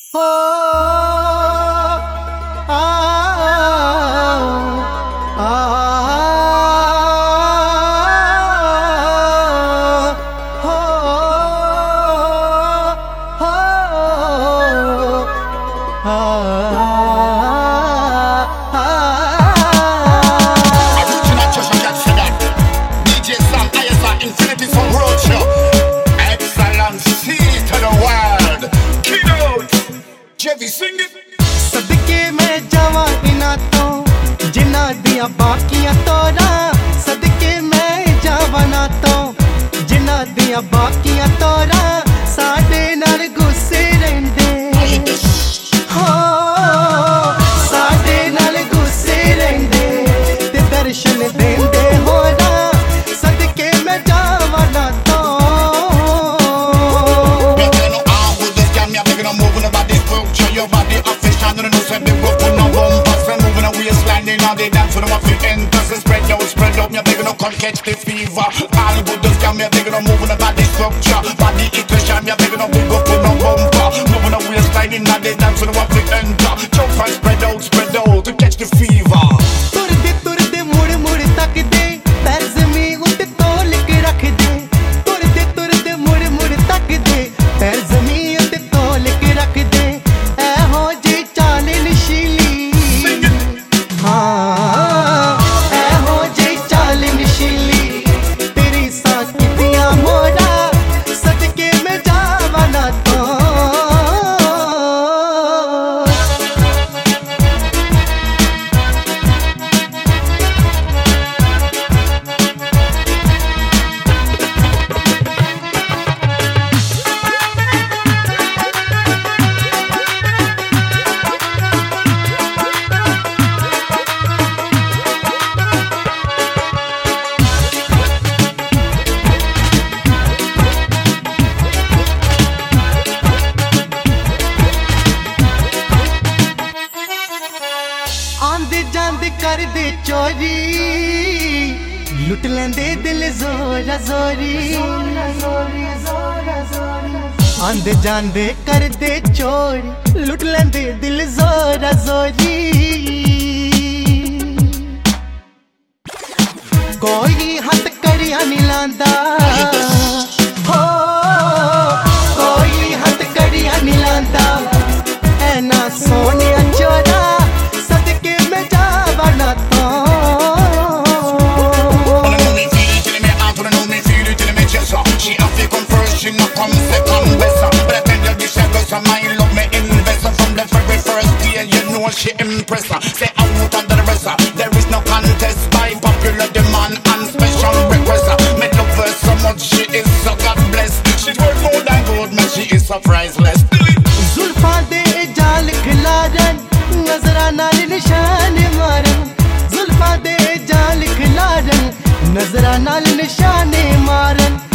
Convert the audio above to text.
हो आ आ हो सदके मैं जावा इना तो जिना दिया बाकियां तोरा सदके मैं जावा ना तो जिना दिया बाकियां तोरा साडे नाल गुस्से रहिंदे हो साडे नाल गुस्से रहिंदे ते दर्शन देंदे होरा सदके मैं जावा ना तो your body official, no no say big up on no bumpers, we moving a waistline in all the dance, so no want to enter, so spread out, me big no come catch the fever. All good just come me big no moving a body structure, body equation, me big no big up on no bumper, moving a waistline in all the dance, so no want to enter, jump and spread out to catch the fever. तुरदे मुड़ तक दे पैर ज़मीन उते तोल के रख दे तुरदे मुड़ तक दे पैर ज़मीन उते तोल के रख दे कर दे चोरी लुट लेंदे दिल जोरा जोरी आंदे जांदे कर दे चोरी लुट लेंदे दिल जोरा जोरी कोई हथ करिया नहीं लांदा हो कोई हथ करिया नहीं लांदा ऐना सोने चोरा she not come second best. But I tell you this girl, so my love me invest. From the very first day, you know she impress. Say out under the rest, there is no contest. By popular demand and special request. Me love her so much, she is so God bless. She's worth more than gold, man, she is so priceless. जुल्फा दे जाल खिलारन नजरा नाल निशान मारन जुल्फा दे जाल खिलारन नजरा नाल निशान मारन